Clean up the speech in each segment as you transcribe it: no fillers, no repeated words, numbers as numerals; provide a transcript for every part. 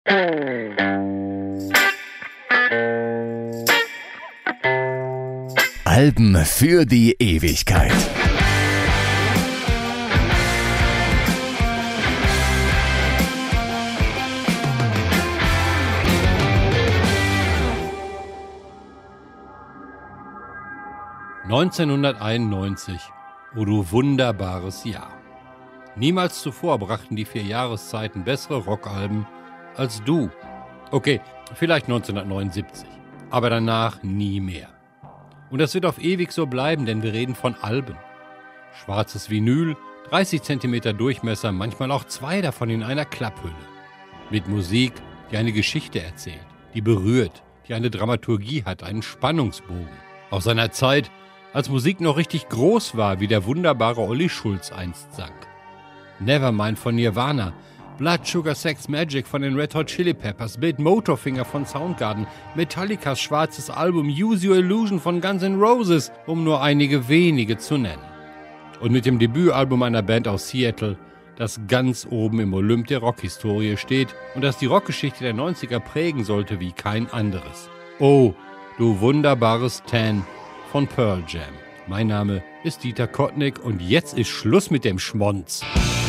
Alben für die Ewigkeit. »1991, oh du wunderbares Jahr. Niemals zuvor brachten die 4 Jahreszeiten bessere Rockalben als du. Okay, vielleicht 1979, aber danach nie mehr. Und das wird auf ewig so bleiben, denn wir reden von Alben. Schwarzes Vinyl, 30 cm Durchmesser, manchmal auch 2 davon in einer Klapphülle. Mit Musik, die eine Geschichte erzählt, die berührt, die eine Dramaturgie hat, einen Spannungsbogen. Aus einer Zeit, als Musik noch richtig groß war, wie der wunderbare Olli Schulz einst sang. Nevermind von Nirvana, Blood Sugar Sex Magik von den Red Hot Chili Peppers, Bit Motorfinger von Soundgarden, Metallicas schwarzes Album Use Your Illusion von Guns N' Roses, um nur einige wenige zu nennen. Und mit dem Debütalbum einer Band aus Seattle, das ganz oben im Olymp der Rockhistorie steht und das die Rockgeschichte der 90er prägen sollte wie kein anderes. Oh, du wunderbares Tan von Pearl Jam. Mein Name ist Dieter Kottnick und jetzt ist Schluss mit dem Schmonz.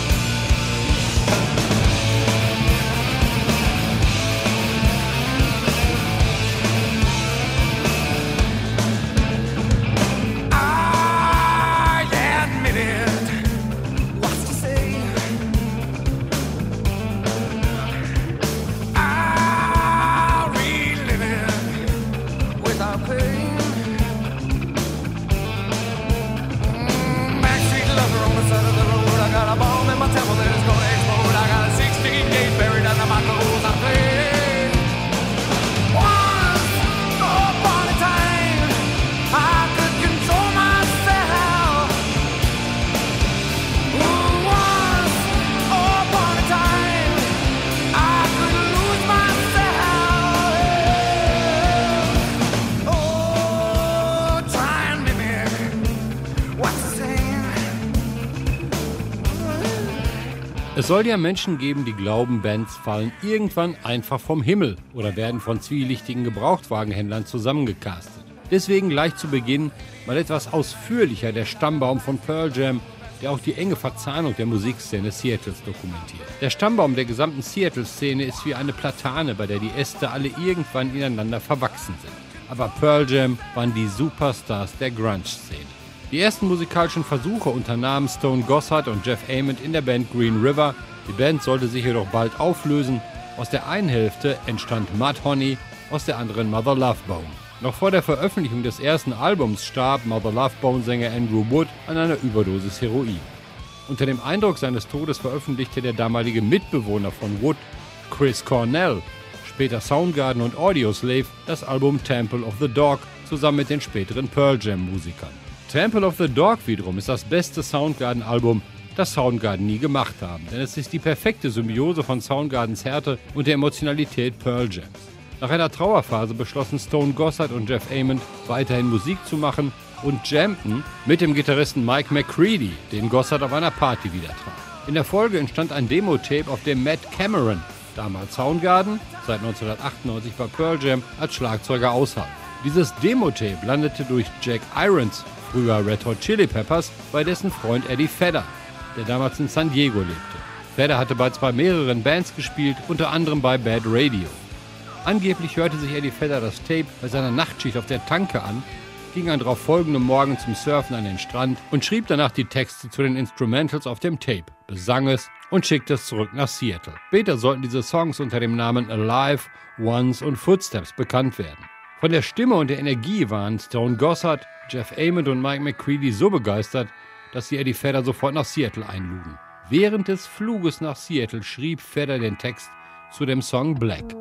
Es soll ja Menschen geben, die glauben, Bands fallen irgendwann einfach vom Himmel oder werden von zwielichtigen Gebrauchtwagenhändlern zusammengecastet. Deswegen gleich zu Beginn mal etwas ausführlicher der Stammbaum von Pearl Jam, der auch die enge Verzahnung der Musikszene Seattles dokumentiert. Der Stammbaum der gesamten Seattle-Szene ist wie eine Platane, bei der die Äste alle irgendwann ineinander verwachsen sind. Aber Pearl Jam waren die Superstars der Grunge-Szene. Die ersten musikalischen Versuche unternahmen Stone Gossard und Jeff Ament in der Band Green River. Die Band sollte sich jedoch bald auflösen. Aus der einen Hälfte entstand Mudhoney, aus der anderen Mother Love Bone. Noch vor der Veröffentlichung des ersten Albums starb Mother Love Bone-Sänger Andrew Wood an einer Überdosis Heroin. Unter dem Eindruck seines Todes veröffentlichte der damalige Mitbewohner von Wood, Chris Cornell, später Soundgarden und Audioslave, das Album Temple of the Dog zusammen mit den späteren Pearl Jam-Musikern. Temple of the Dog wiederum ist das beste Soundgarden-Album, das Soundgarden nie gemacht haben, denn es ist die perfekte Symbiose von Soundgardens Härte und der Emotionalität Pearl Jams. Nach einer Trauerphase beschlossen Stone Gossard und Jeff Ament weiterhin Musik zu machen und jammten mit dem Gitarristen Mike McCready, den Gossard auf einer Party wieder traf. In der Folge entstand ein Demo-Tape, auf dem Matt Cameron, damals Soundgarden, seit 1998 bei Pearl Jam, als Schlagzeuger aushalf. Dieses Demo-Tape landete durch Jack Irons, früher Red Hot Chili Peppers, bei dessen Freund Eddie Vedder, der damals in San Diego lebte. Vedder hatte bereits bei mehreren Bands gespielt, unter anderem bei Bad Radio. Angeblich hörte sich Eddie Vedder das Tape bei seiner Nachtschicht auf der Tanke an, ging am darauf folgenden Morgen zum Surfen an den Strand und schrieb danach die Texte zu den Instrumentals auf dem Tape, besang es und schickte es zurück nach Seattle. Später sollten diese Songs unter dem Namen Alive, Once und Footsteps bekannt werden. Von der Stimme und der Energie waren Stone Gossard, Jeff Ament und Mike McCready so begeistert, dass sie Eddie Vedder sofort nach Seattle einluden. Während des Fluges nach Seattle schrieb Vedder den Text zu dem Song Black.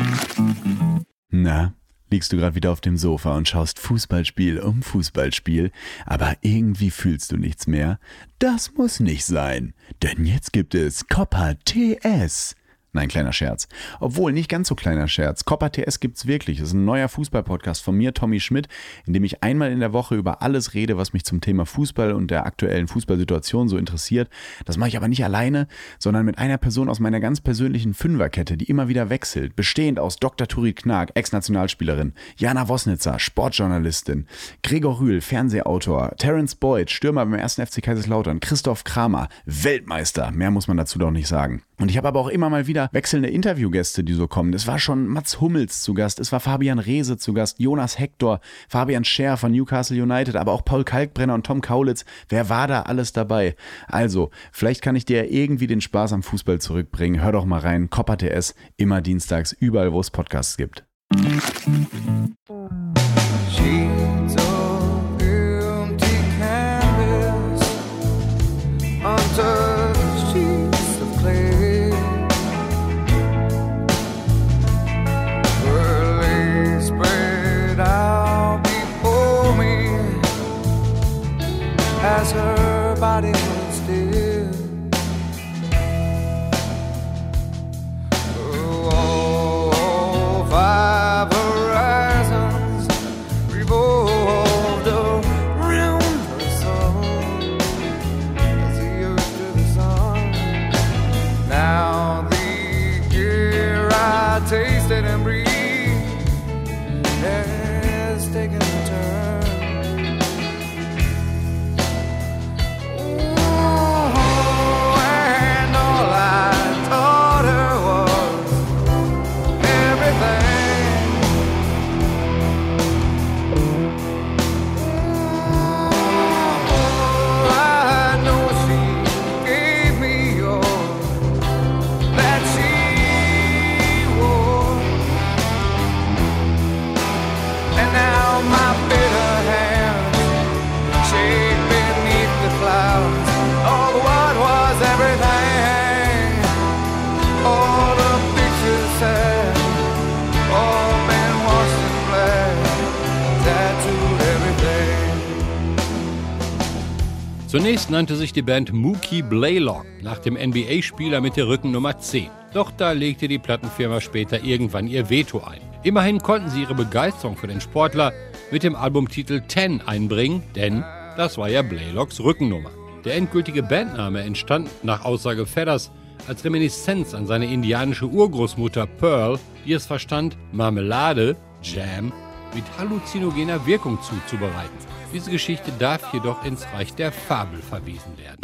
Na, liegst du gerade wieder auf dem Sofa und schaust Fußballspiel um Fußballspiel, aber irgendwie fühlst du nichts mehr? Das muss nicht sein, denn jetzt gibt es Copper TS. Nein, kleiner Scherz. Obwohl, nicht ganz so kleiner Scherz. Copper TS gibt's wirklich. Das ist ein neuer Fußball-Podcast von mir, Tommy Schmidt, in dem ich einmal in der Woche über alles rede, was mich zum Thema Fußball und der aktuellen Fußballsituation so interessiert. Das mache ich aber nicht alleine, sondern mit einer Person aus meiner ganz persönlichen Fünferkette, die immer wieder wechselt. Bestehend aus Dr. Turit Knag, Ex-Nationalspielerin, Jana Wosnitzer, Sportjournalistin, Gregor Rühl, Fernsehautor, Terence Boyd, Stürmer beim 1. FC Kaiserslautern, Christoph Kramer, Weltmeister. Mehr muss man dazu doch nicht sagen. Und ich habe aber auch immer mal wieder wechselnde Interviewgäste, die so kommen. Es war schon Mats Hummels zu Gast, es war Fabian Reese zu Gast, Jonas Hector, Fabian Scher von Newcastle United, aber auch Paul Kalkbrenner und Tom Kaulitz. Wer war da alles dabei? Also, vielleicht kann ich dir irgendwie den Spaß am Fußball zurückbringen. Hör doch mal rein, Copper TS, immer dienstags, überall wo es Podcasts gibt. As her body was still, oh, 5 horizons revolved around her soul as the earth to the sun. Now the air I tasted and breathed has taken a turn. Zunächst nannte sich die Band Mookie Blaylock nach dem NBA-Spieler mit der Rückennummer 10. Doch da legte die Plattenfirma später irgendwann ihr Veto ein. Immerhin konnten sie ihre Begeisterung für den Sportler mit dem Albumtitel 10 einbringen, denn das war ja Blaylocks Rückennummer. Der endgültige Bandname entstand nach Aussage Fedders als Reminiszenz an seine indianische Urgroßmutter Pearl, die es verstand, Marmelade, Jam, mit halluzinogener Wirkung zuzubereiten. Diese Geschichte darf jedoch ins Reich der Fabel verwiesen werden.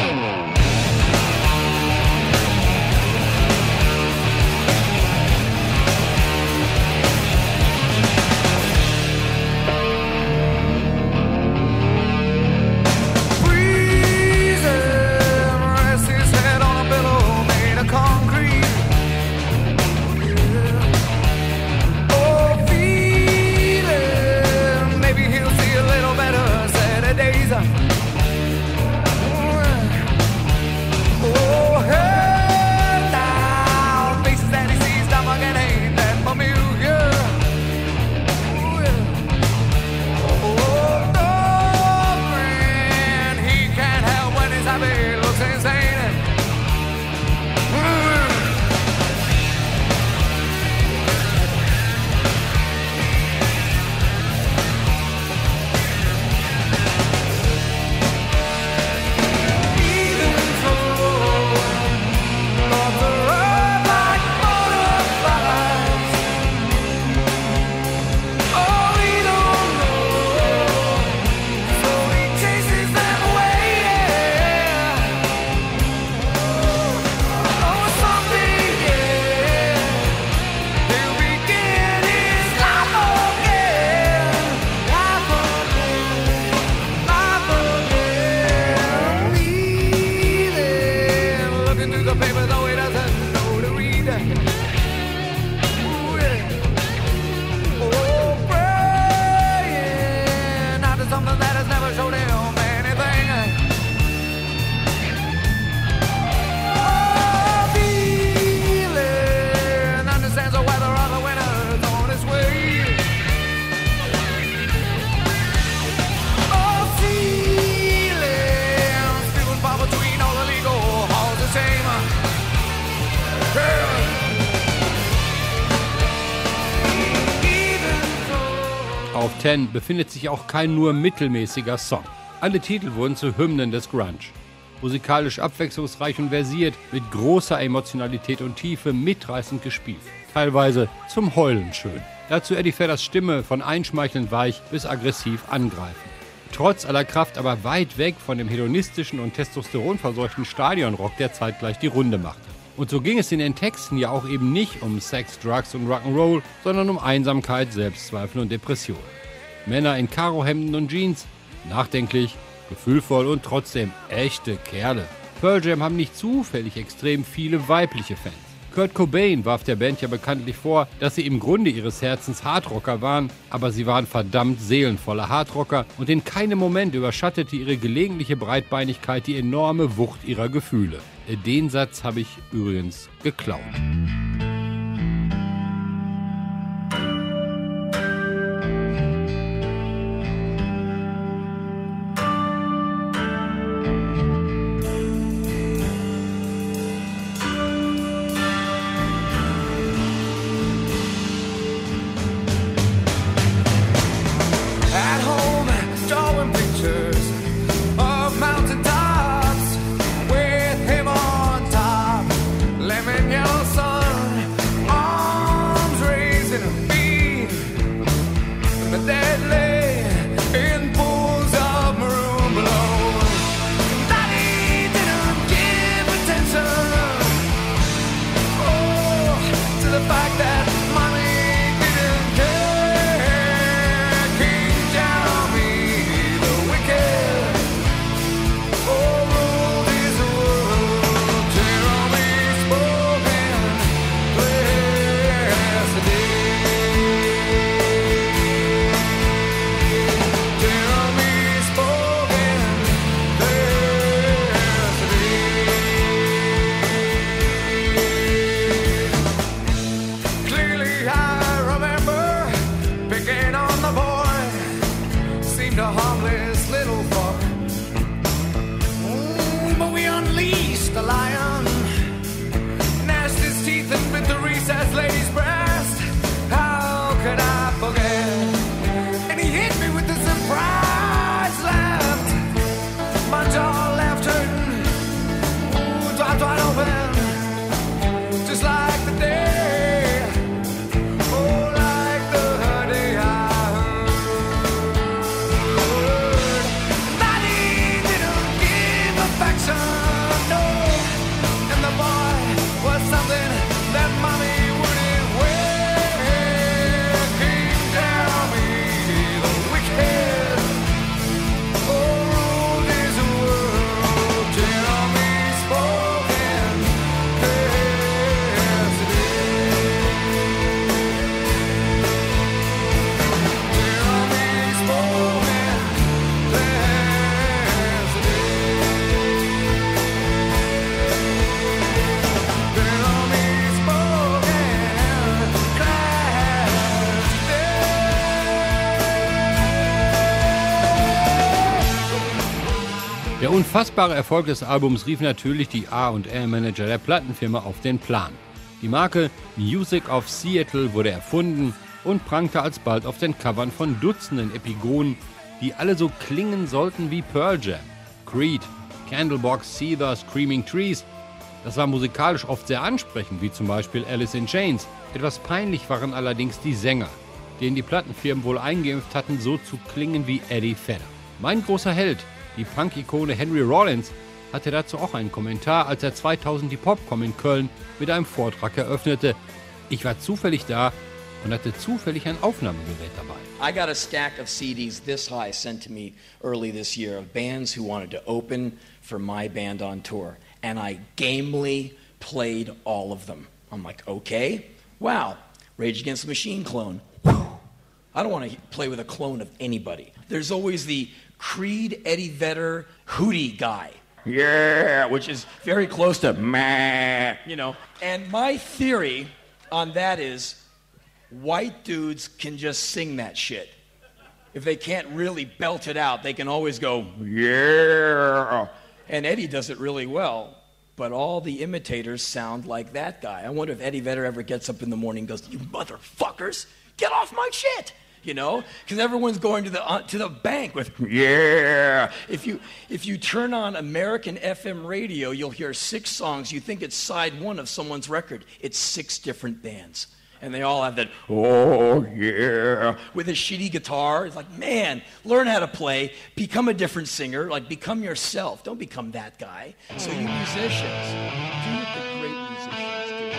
auf 10 befindet sich auch kein nur mittelmäßiger Song. Alle Titel wurden zu Hymnen des Grunge. Musikalisch abwechslungsreich und versiert, mit großer Emotionalität und Tiefe mitreißend gespielt. Teilweise zum Heulen schön. Dazu Eddie Vedders Stimme von einschmeichelnd weich bis aggressiv angreifend. Trotz aller Kraft aber weit weg von dem hedonistischen und testosteronverseuchten Stadionrock, der zeitgleich die Runde machte. Und so ging es in den Texten ja auch eben nicht um Sex, Drugs und Rock'n'Roll, sondern um Einsamkeit, Selbstzweifel und Depression. Männer in Karohemden und Jeans, nachdenklich, gefühlvoll und trotzdem echte Kerle. Pearl Jam haben nicht zufällig extrem viele weibliche Fans. Kurt Cobain warf der Band ja bekanntlich vor, dass sie im Grunde ihres Herzens Hardrocker waren, aber sie waren verdammt seelenvolle Hardrocker und in keinem Moment überschattete ihre gelegentliche Breitbeinigkeit die enorme Wucht ihrer Gefühle. Den Satz habe ich übrigens geklaut. At home, drawing pictures of mountain tops with him on top. Lemon yellow sun, arms raising a beam. And the dead lay in pools of maroon below. Daddy didn't give attention, oh, to the fact that mommy didn't care. King Jeremy, the wicked, oh, ruled his world. Jeremy spoken, blessed Jeremy spoken, blessed Clearly I remember picking on the boy. Seemed a harmless little fuck. But we unleashed the lion. Gnashed his teeth and bit the recessed lady's breast. How could I forget? And he hit me with the surprise left. My jaw left hurting. Ooh, dropped wide open. Just like the day. Oh, like the day I heard. Daddy didn't give affection, no. And the boy was something that mommy wouldn't wear. King Jeremy, the wicked, oh, ruled his world. Jeremy spoken, Jeremy spoken, Der unfassbare Erfolg des Albums rief natürlich die A&R-Manager der Plattenfirma auf den Plan. Die Marke Music of Seattle wurde erfunden und prangte alsbald auf den Covern von Dutzenden Epigonen, die alle so klingen sollten wie Pearl Jam. Creed, Candlebox, Seether, Screaming Trees. Das war musikalisch oft sehr ansprechend, wie zum Beispiel Alice in Chains. Etwas peinlich waren allerdings die Sänger, denen die Plattenfirmen wohl eingeimpft hatten, so zu klingen wie Eddie Vedder. Mein großer Held, die Punk-Ikone Henry Rollins, hatte dazu auch einen Kommentar, als er 2000 die Popcom in Köln mit einem Vortrag eröffnete. Ich war zufällig da und hatte zufällig ein Aufnahmegerät dabei. I got a stack of CDs this high sent to me early this year of bands who wanted to open for my band on tour. And I gamely played all of them. I'm like, okay, wow, Rage Against the Machine clone. Whew. I don't want to play with a clone of anybody. There's always the Creed, Eddie Vedder, Hootie guy. Yeah, which is very close to meh, you know. And my theory on that is white dudes can just sing that shit. If they can't really belt it out, they can always go, yeah. And Eddie does it really well. But all the imitators sound like that guy. I wonder if Eddie Vedder ever gets up in the morning and goes, you motherfuckers, get off my shit. you know, because everyone's going to the bank with yeah. If you turn on American FM radio, you'll hear 6 songs. You think it's side 1 of someone's record. It's 6 different bands, and they all have that oh yeah with a shitty guitar. It's like, man, learn how to play, become a different singer, like become yourself. Don't become that guy. So you musicians, do what the great musicians do.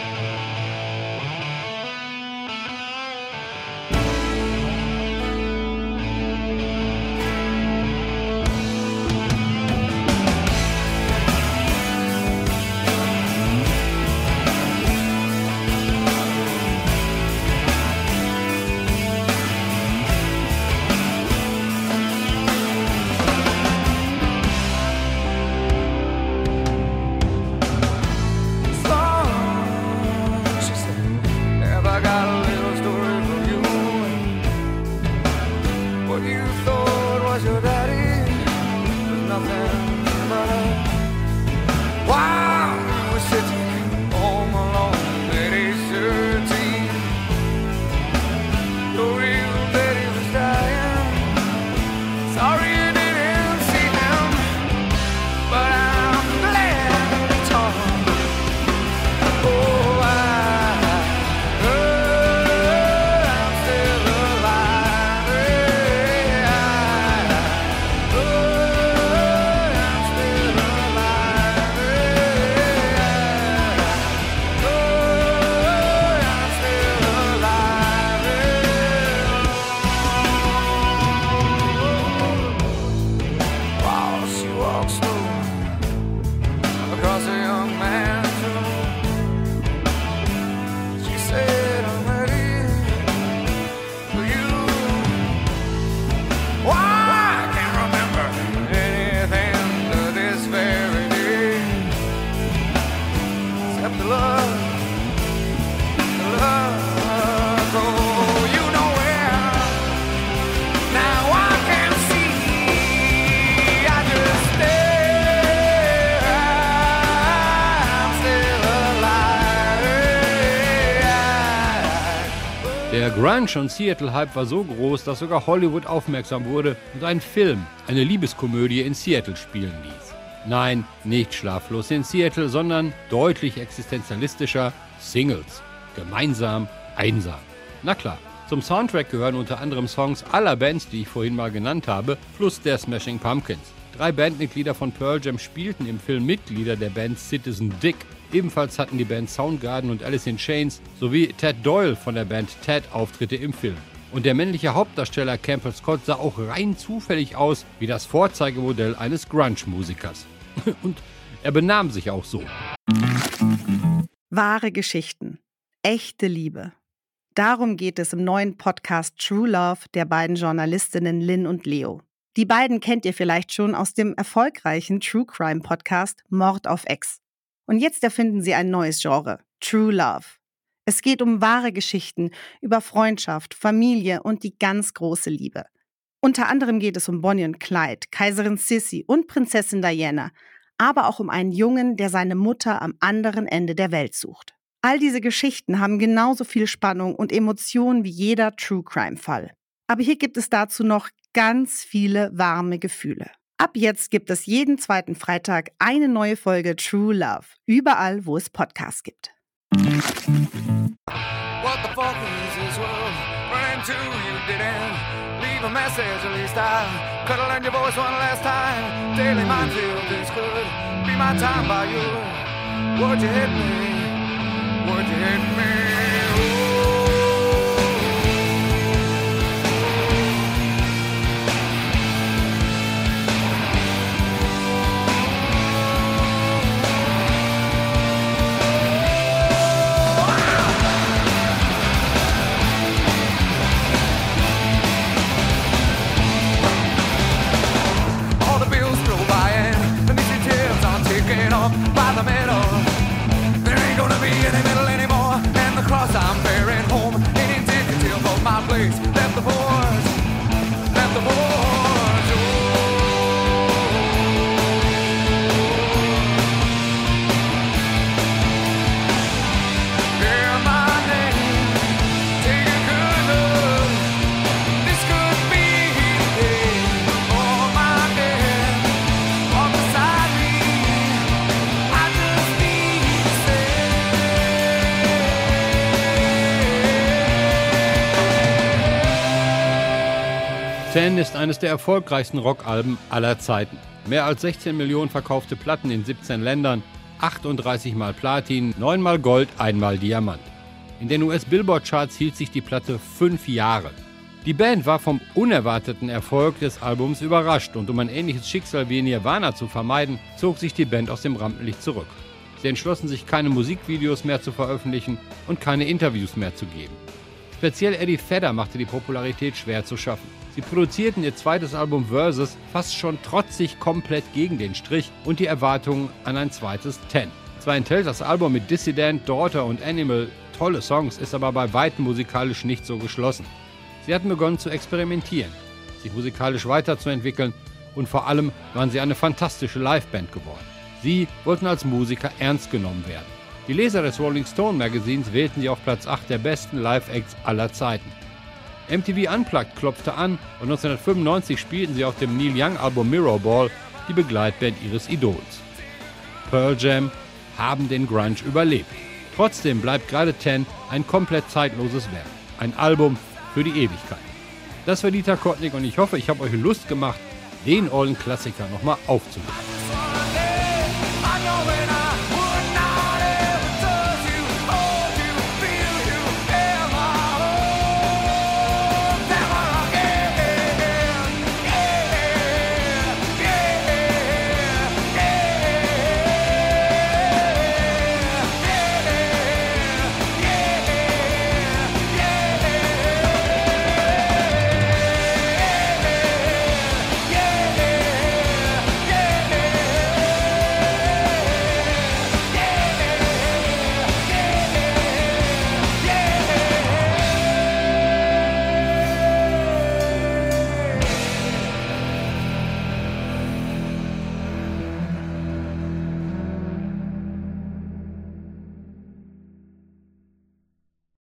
Der Grunge- und Seattle-Hype war so groß, dass sogar Hollywood aufmerksam wurde und einen Film, eine Liebeskomödie in Seattle spielen ließ. Nein, nicht Schlaflos in Seattle, sondern deutlich existenzialistischer Singles. Gemeinsam, einsam. Na klar, zum Soundtrack gehören unter anderem Songs aller Bands, die ich vorhin mal genannt habe, plus der Smashing Pumpkins. 3 Bandmitglieder von Pearl Jam spielten im Film Mitglieder der Band Citizen Dick. Ebenfalls hatten die Band Soundgarden und Alice in Chains sowie Ted Doyle von der Band Ted Auftritte im Film. Und der männliche Hauptdarsteller Campbell Scott sah auch rein zufällig aus wie das Vorzeigemodell eines Grunge-Musikers. Und er benahm sich auch so. Wahre Geschichten. Echte Liebe. Darum geht es im neuen Podcast True Love der beiden Journalistinnen Lynn und Leo. Die beiden kennt ihr vielleicht schon aus dem erfolgreichen True Crime Podcast Mord auf Ex. Und jetzt erfinden sie ein neues Genre, True Love. Es geht um wahre Geschichten über Freundschaft, Familie und die ganz große Liebe. Unter anderem geht es um Bonnie und Clyde, Kaiserin Sissi und Prinzessin Diana, aber auch um einen Jungen, der seine Mutter am anderen Ende der Welt sucht. All diese Geschichten haben genauso viel Spannung und Emotionen wie jeder True-Crime-Fall. Aber hier gibt es dazu noch ganz viele warme Gefühle. Ab jetzt gibt es jeden 2. Freitag eine neue Folge True Love, überall, wo es Podcasts gibt. What the fuck is this world? Run into you didn't leave a message, at least I could have learned your voice one last time. Daily mind feel this could be my time by you. Would you hit me? Would you hit me? By the middle, there ain't gonna be any middle anymore, and the cross 10 ist eines der erfolgreichsten Rockalben aller Zeiten. Mehr als 16 Millionen verkaufte Platten in 17 Ländern, 38 Mal Platin, 9 Mal Gold, 1 Mal Diamant. In den US-Billboard-Charts hielt sich die Platte 5 Jahre. Die Band war vom unerwarteten Erfolg des Albums überrascht und um ein ähnliches Schicksal wie Nirvana zu vermeiden, zog sich die Band aus dem Rampenlicht zurück. Sie entschlossen sich, keine Musikvideos mehr zu veröffentlichen und keine Interviews mehr zu geben. Speziell Eddie Vedder machte die Popularität schwer zu schaffen. Sie produzierten ihr zweites Album Versus fast schon trotzig komplett gegen den Strich und die Erwartungen an ein zweites 10. Zwar enthält das Album mit Dissident, Daughter und Animal tolle Songs, ist aber bei weitem musikalisch nicht so geschlossen. Sie hatten begonnen zu experimentieren, sich musikalisch weiterzuentwickeln und vor allem waren sie eine fantastische Liveband geworden. Sie wollten als Musiker ernst genommen werden. Die Leser des Rolling Stone Magazins wählten sie auf Platz 8 der besten Live-Acts aller Zeiten. MTV Unplugged klopfte an und 1995 spielten sie auf dem Neil Young Album Mirrorball die Begleitband ihres Idols. Pearl Jam haben den Grunge überlebt. Trotzdem bleibt gerade 10 ein komplett zeitloses Werk. Ein Album für die Ewigkeit. Das war Dieter Kottnick und ich hoffe, ich habe euch Lust gemacht, den ollen Klassiker nochmal aufzunehmen.